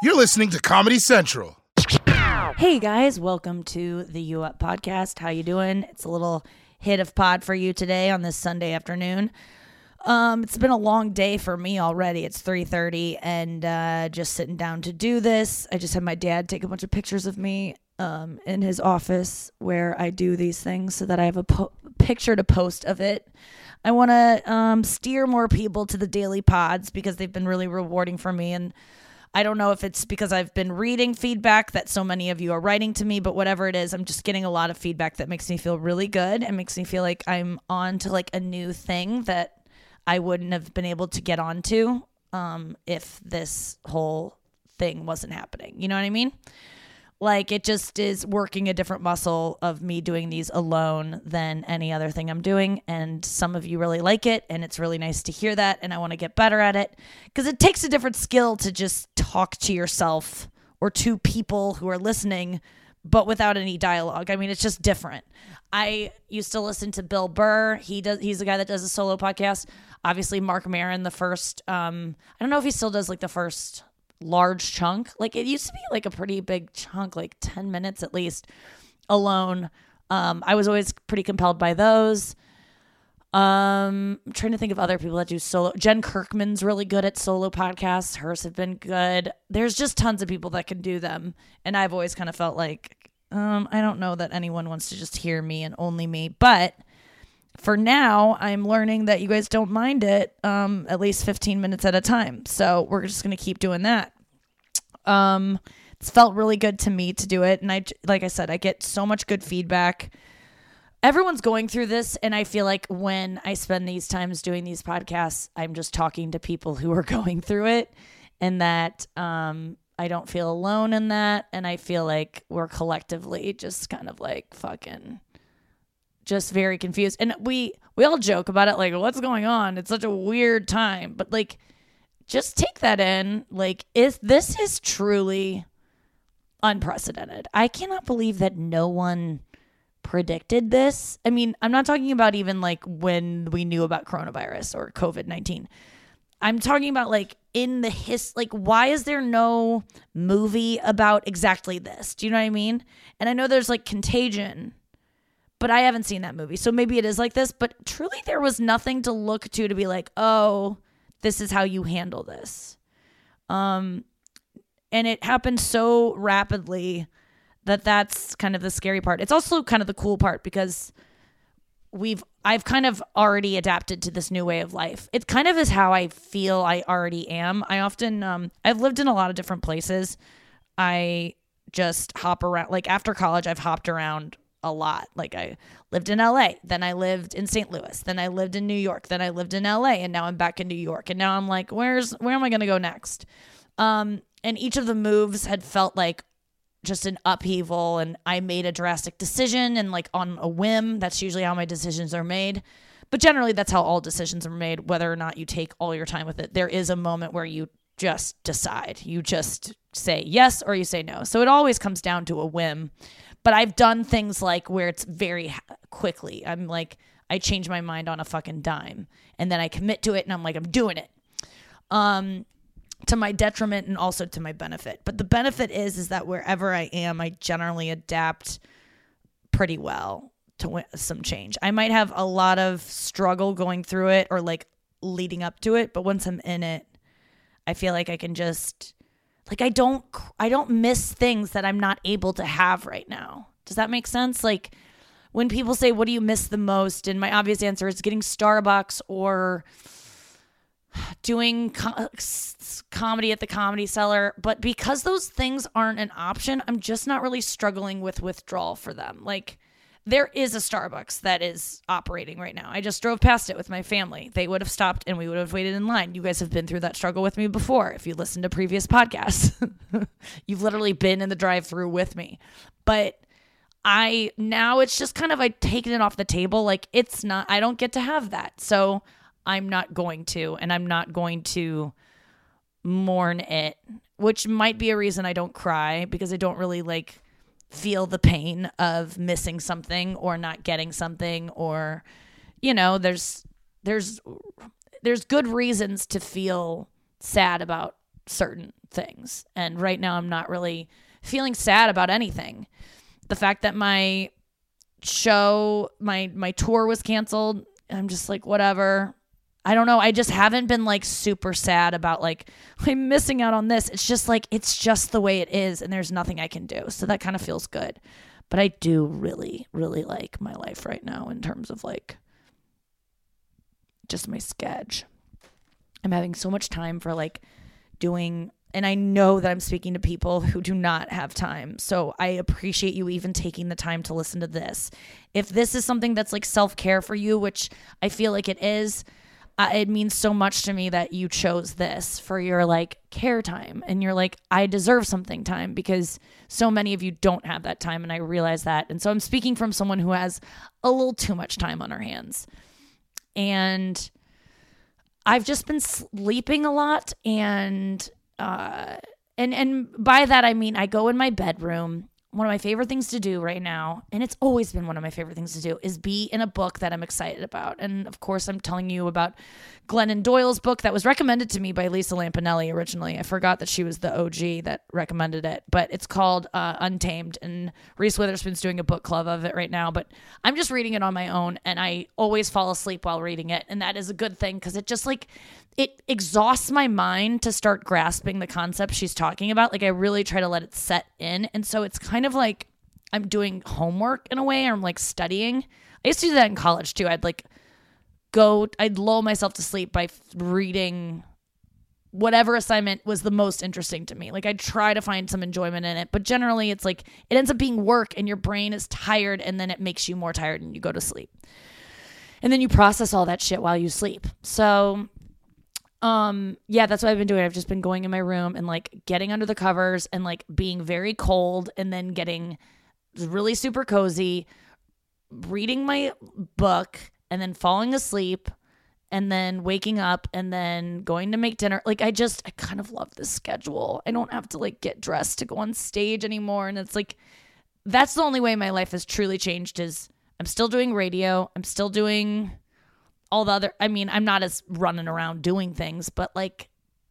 You're listening to Comedy Central. Hey guys, welcome to the U Up podcast. How you doing? It's a little hit of pod for you today on this Sunday afternoon. It's been a long day for me already. It's 3:30 and just sitting down to do this. I just had my dad take a bunch of pictures of me in his office where I do these things so that I have a picture to post of it. I want to steer more people to the daily pods because they've been really rewarding for me, and I don't know if it's because I've been reading feedback that so many of you are writing to me, but whatever it is, I'm just getting a lot of feedback that makes me feel really good and makes me feel like I'm on to like a new thing that I wouldn't have been able to get onto if this whole thing wasn't happening. You know what I mean? Like, it just is working a different muscle of me doing these alone than any other thing I'm doing. And some of you really like it, and it's really nice to hear that. And I want to get better at it because it takes a different skill to just talk to yourself or to people who are listening, but without any dialogue. I mean, it's just different. I used to listen to Bill Burr. He's the guy that does a solo podcast. Obviously, Mark Maron, the first, I don't know if he still does like the first large chunk. Like, it used to be like a pretty big chunk, like 10 minutes at least alone. I was always pretty compelled by those. I'm trying to think of other people that do solo. Jen Kirkman's really good at solo podcasts. Hers have been good. There's just tons of people that can do them. And I've always kind of felt like, I don't know that anyone wants to just hear me and only me. But for now, I'm learning that you guys don't mind it at least 15 minutes at a time. So we're just going to keep doing that. It's felt really good to me to do it. And like I said, I get so much good feedback. Everyone's going through this. And I feel like when I spend these times doing these podcasts, I'm just talking to people who are going through it, and that I don't feel alone in that. And I feel like we're collectively just kind of like fucking just very confused. And we all joke about it, like, what's going on? It's such a weird time. But like, just take that in. Like, this is truly unprecedented. I cannot believe that no one predicted this. I mean, I'm not talking about even like when we knew about coronavirus or COVID-19. I'm talking about like in the like, why is there no movie about exactly this? Do you know what I mean? And I know there's like Contagion, but I haven't seen that movie. So maybe it is like this, but truly there was nothing to look to be like, oh, this is how you handle this. And it happened so rapidly that's kind of the scary part. It's also kind of the cool part because I've kind of already adapted to this new way of life. It kind of is how I feel I already am. I often, I've lived in a lot of different places. I just hop around. Like, after college, I've hopped around a lot. Like, I lived in LA, then I lived in St. Louis, then I lived in New York, then I lived in LA, and now I'm back in New York. And now I'm like, where am I going to go next? And each of the moves had felt like just an upheaval, and I made a drastic decision, and like on a whim. That's usually how my decisions are made. But generally that's how all decisions are made, whether or not you take all your time with it. There is a moment where you just decide. You just say yes or you say no. So it always comes down to a whim. But I've done things like where it's very quickly. I'm like, I change my mind on a fucking dime, and then I commit to it, and I'm like, I'm doing it. To my detriment and also to my benefit. But the benefit is that wherever I am, I generally adapt pretty well to some change. I might have a lot of struggle going through it or like leading up to it, but once I'm in it, I feel like I can just, like, I don't miss things that I'm not able to have right now. Does that make sense? Like, when people say, what do you miss the most? And my obvious answer is getting Starbucks or doing comedy at the Comedy Cellar. But because those things aren't an option, I'm just not really struggling with withdrawal for them. Like, there is a Starbucks that is operating right now. I just drove past it with my family. They would have stopped and we would have waited in line. You guys have been through that struggle with me before. If you listen to previous podcasts, you've literally been in the drive-thru with me. But now it's just kind of, I've taken it off the table. Like, I don't get to have that. So I'm not going to, and I'm not going to mourn it, which might be a reason I don't cry, because I don't really like feel the pain of missing something or not getting something, or, you know, there's good reasons to feel sad about certain things. And right now I'm not really feeling sad about anything. The fact that my show, my tour was canceled, I'm just like, whatever. I don't know. I just haven't been like super sad about like, I'm missing out on this. It's just like, it's just the way it is and there's nothing I can do. So that kind of feels good. But I do really, really like my life right now in terms of like just my sketch. I'm having so much time for like doing, and I know that I'm speaking to people who do not have time. So I appreciate you even taking the time to listen to this. If this is something that's like self-care for you, which I feel like it is, it means so much to me that you chose this for your like care time. And you're like, I deserve something time, because so many of you don't have that time. And I realize that. And so I'm speaking from someone who has a little too much time on her hands. And I've just been sleeping a lot. And by that, I mean, I go in my bedroom. One of my favorite things to do right now, and it's always been one of my favorite things to do, is be in a book that I'm excited about. And of course, I'm telling you about Glennon Doyle's book that was recommended to me by Lisa Lampanelli originally. I forgot that she was the OG that recommended it, but it's called Untamed, and Reese Witherspoon's doing a book club of it right now. But I'm just reading it on my own, and I always fall asleep while reading it, and that is a good thing, because it just like, it exhausts my mind to start grasping the concept she's talking about. Like, I really try to let it set in. And so it's kind of like I'm doing homework in a way, or I'm like studying. I used to do that in college too. I'd lull myself to sleep by reading whatever assignment was the most interesting to me. Like, I'd try to find some enjoyment in it, but generally it's like, it ends up being work and your brain is tired, and then it makes you more tired and you go to sleep. And then you process all that shit while you sleep. So yeah, that's what I've been doing. I've just been going in my room and like getting under the covers and like being very cold, and then getting really super cozy, reading my book, and then falling asleep, and then waking up, and then going to make dinner. Like, I kind of love this schedule. I don't have to like get dressed to go on stage anymore. And it's like, that's the only way my life has truly changed, is I'm still doing radio. I'm still doing all the other, I mean, I'm not as running around doing things, but like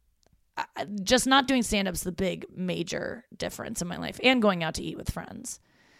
just not doing stand-up's the big major difference in my life, and going out to eat with friends.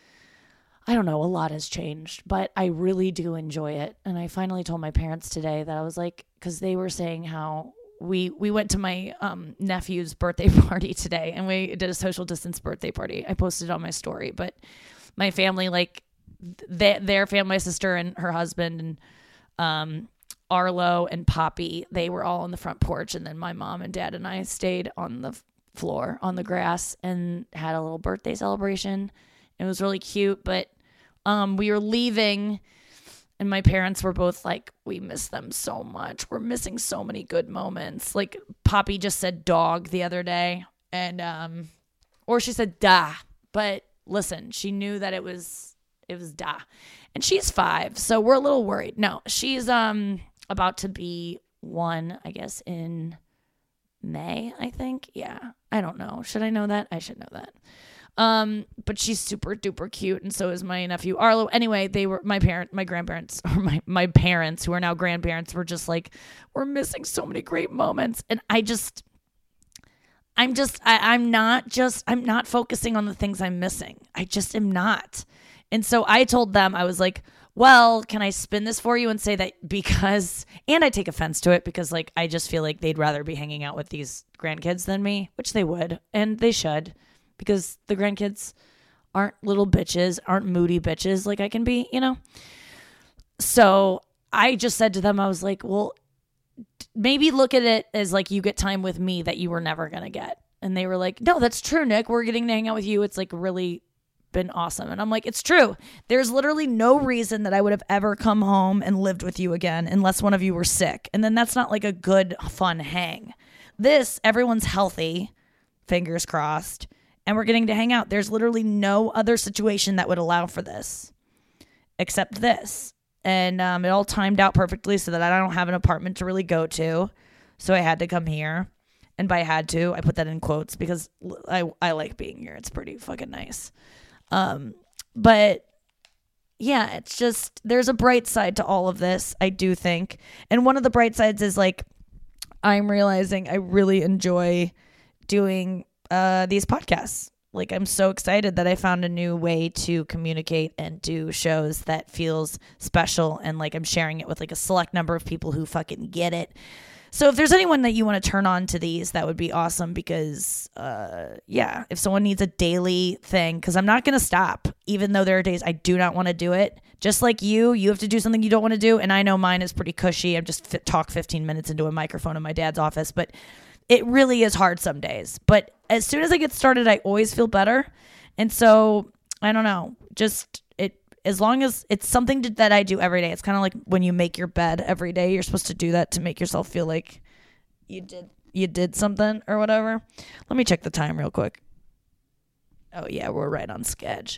I don't know, a lot has changed, but I really do enjoy it. And I finally told my parents today that I was like, because they were saying how we went to my nephew's birthday party today, and we did a social distance birthday party. I posted it on my story, but my family, like their family, my sister and her husband, and Arlo and Poppy, they were all on the front porch, and then my mom and dad and I stayed on the floor on the grass and had a little birthday celebration. It was really cute, but we were leaving, and my parents were both like, we miss them so much. We're missing so many good moments. Like, Poppy just said dog the other day, and or she said da, but listen, she knew that it was da. And she's 5, so we're a little worried. No, she's about to be 1, I guess, in May, I think. Yeah, I don't know. Should I know that? I should know that. But she's super duper cute, and so is my nephew Arlo. Anyway, they were my grandparents, or my parents, who are now grandparents, were just like, we're missing so many great moments. And I'm not focusing on the things I'm missing. I just am not. And so I told them, I was like, well, can I spin this for you and say that because, and I take offense to it, because like, I just feel like they'd rather be hanging out with these grandkids than me, which they would, and they should, because the grandkids aren't little bitches, aren't moody bitches like I can be, you know? So I just said to them, I was like, well, maybe look at it as like, you get time with me that you were never going to get. And they were like, no, that's true, Nick. We're getting to hang out with you. It's like really been awesome. And I'm like, it's true. There's literally no reason that I would have ever come home and lived with you again unless one of you were sick. And then that's not like a good, fun hang. This, everyone's healthy, fingers crossed, and we're getting to hang out. There's literally no other situation that would allow for this except this. And it all timed out perfectly so that I don't have an apartment to really go to. So I had to come here. And by had to, I put that in quotes because I like being here. It's pretty fucking nice. But yeah, it's just, there's a bright side to all of this, I do think. And one of the bright sides is like, I'm realizing I really enjoy doing these podcasts. Like, I'm so excited that I found a new way to communicate and do shows that feels special, and like I'm sharing it with like a select number of people who fucking get it. So if there's anyone that you want to turn on to these, that would be awesome, because if someone needs a daily thing, because I'm not going to stop, even though there are days I do not want to do it. Just like you have to do something you don't want to do, and I know mine is pretty cushy. I'm just talk 15 minutes into a microphone in my dad's office, but it really is hard some days. But as soon as I get started, I always feel better. And so, I don't know, as long as it's something that I do every day. It's kind of like when you make your bed every day. You're supposed to do that to make yourself feel like you did something or whatever. Let me check the time real quick. Oh yeah, we're right on schedule.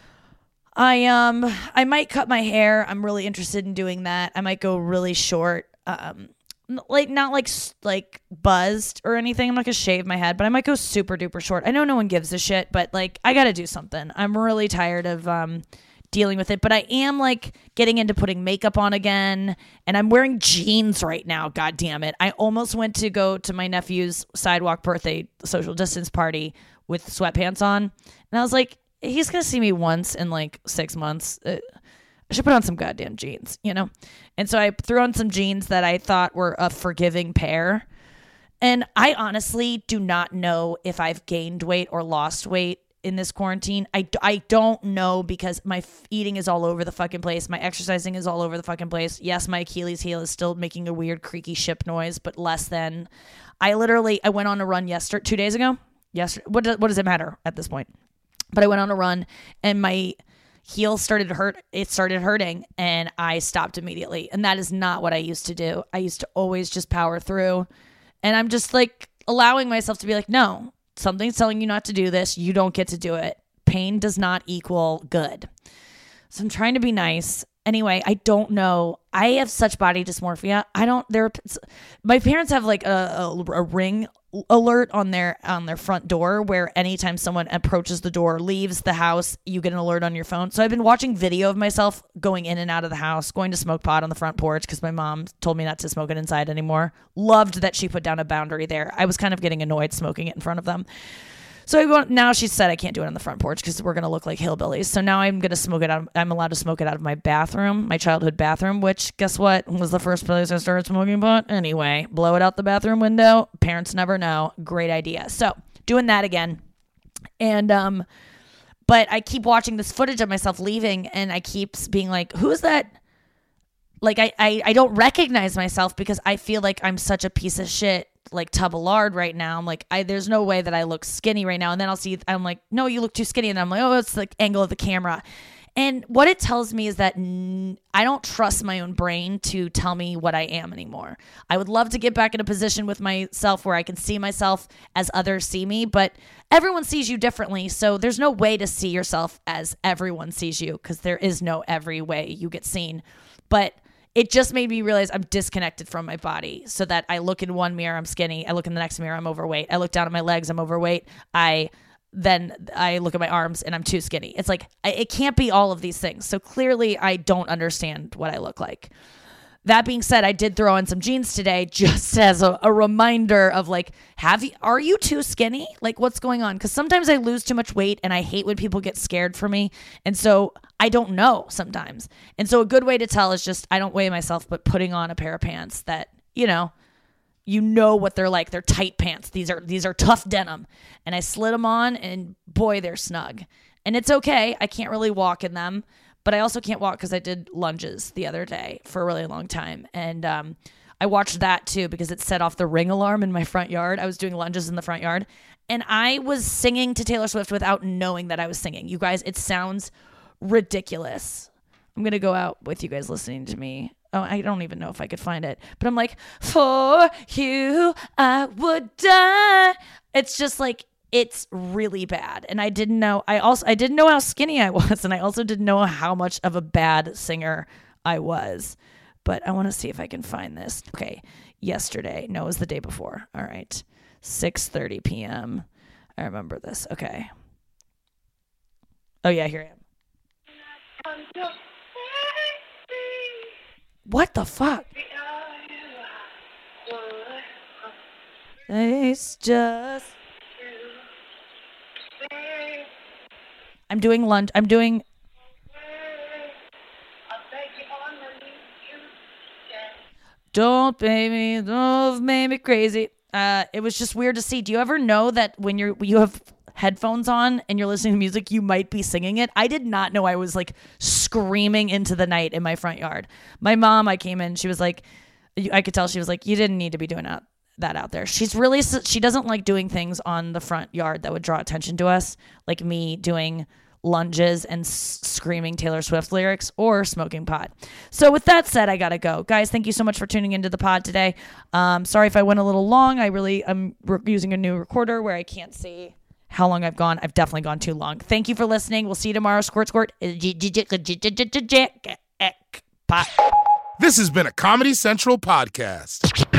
I might cut my hair. I'm really interested in doing that. I might go really short. Like not like buzzed or anything. I'm not gonna shave my head, but I might go super duper short. I know no one gives a shit, but like I gotta do something. I'm really tired of dealing with it, but I am like getting into putting makeup on again, and I'm wearing jeans right now. God damn it. I almost went to go to my nephew's sidewalk birthday social distance party with sweatpants on, and I was like, he's gonna see me once in like 6 months. I should put on some goddamn jeans, you know? And so I threw on some jeans that I thought were a forgiving pair. And I honestly do not know if I've gained weight or lost weight in this quarantine. I don't know, because my eating is all over the fucking place. My exercising is all over the fucking place. Yes, my Achilles heel is still making a weird creaky ship noise, but less than. I went on a run 2 days ago. What does it matter at this point? But I went on a run, and my heel started to hurt. It started hurting, and I stopped immediately. And that is not what I used to do. I used to always just power through. And I'm just like allowing myself to be like, no, something's telling you not to do this. You don't get to do it. Pain does not equal good. So I'm trying to be nice. Anyway, I don't know. I have such body dysmorphia. My parents have like a ring alert on their front door, where anytime someone approaches the door, leaves the house, you get an alert on your phone. So I've been watching video of myself going in and out of the house, going to smoke pot on the front porch because my mom told me not to smoke it inside anymore. Loved that she put down a boundary there. I was kind of getting annoyed smoking it in front of them. So now she said I can't do it on the front porch because we're going to look like hillbillies. So now I'm going to smoke it out. I'm allowed to smoke it out of my bathroom, my childhood bathroom, which guess what was the first place I started smoking pot? Anyway, blow it out the bathroom window. Parents never know. Great idea. So doing that again. And, but I keep watching this footage of myself leaving, and I keep being like, who is that? Like, I don't recognize myself because I feel like I'm such a piece of shit, like tub of lard right now. I'm like, there's no way that I look skinny right now. And then I'm like, no, you look too skinny. And I'm like, oh, it's the angle of the camera. And what it tells me is that I don't trust my own brain to tell me what I am anymore. I would love to get back in a position with myself where I can see myself as others see me, but everyone sees you differently. So there's no way to see yourself as everyone sees you, because there is no every way you get seen. But it just made me realize I'm disconnected from my body, so that I look in one mirror, I'm skinny. I look in the next mirror, I'm overweight. I look down at my legs, I'm overweight. Then I look at my arms and I'm too skinny. It's like, it can't be all of these things. So clearly I don't understand what I look like. That being said, I did throw in some jeans today just as a reminder of like, are you too skinny? Like, what's going on? Because sometimes I lose too much weight, and I hate when people get scared for me. And so I don't know sometimes. And so a good way to tell is just, I don't weigh myself, but putting on a pair of pants that, you know what they're like. They're tight pants. These are tough denim. And I slid them on, and boy, they're snug. And it's okay. I can't really walk in them. But I also can't walk because I did lunges the other day for a really long time. And I watched that too because it set off the Ring alarm in my front yard. I was doing lunges in the front yard. And I was singing to Taylor Swift without knowing that I was singing. You guys, it sounds ridiculous. I'm going to go out with you guys listening to me. Oh, I don't even know if I could find it. But I'm like, for you, I would die. It's just like, it's really bad. And I didn't know how skinny I was, and I also didn't know how much of a bad singer I was. But I want to see if I can find this. Okay, yesterday. No, it was the day before. All right. 6:30 p.m. I remember this. Okay. Oh yeah, here I am. What the fuck? It's just I'm doing lunch. I'm doing. Don't baby, don't make me crazy. It was just weird to see. Do you ever know that when you have headphones on and you're listening to music, you might be singing it? I did not know I was like screaming into the night in my front yard. My mom, I came in, she was like, I could tell she was like, you didn't need to be doing that out there. She doesn't like doing things on the front yard that would draw attention to us, like me doing lunges and screaming Taylor Swift lyrics or smoking pot. So with that said, I gotta go. Guys, thank you so much for tuning into the pod today. Sorry if I went a little long. I'm using a new recorder where I can't see how long I've gone. I've definitely gone too long. Thank you for listening. We'll see you tomorrow. Squirt, squirt. This has been a Comedy Central podcast.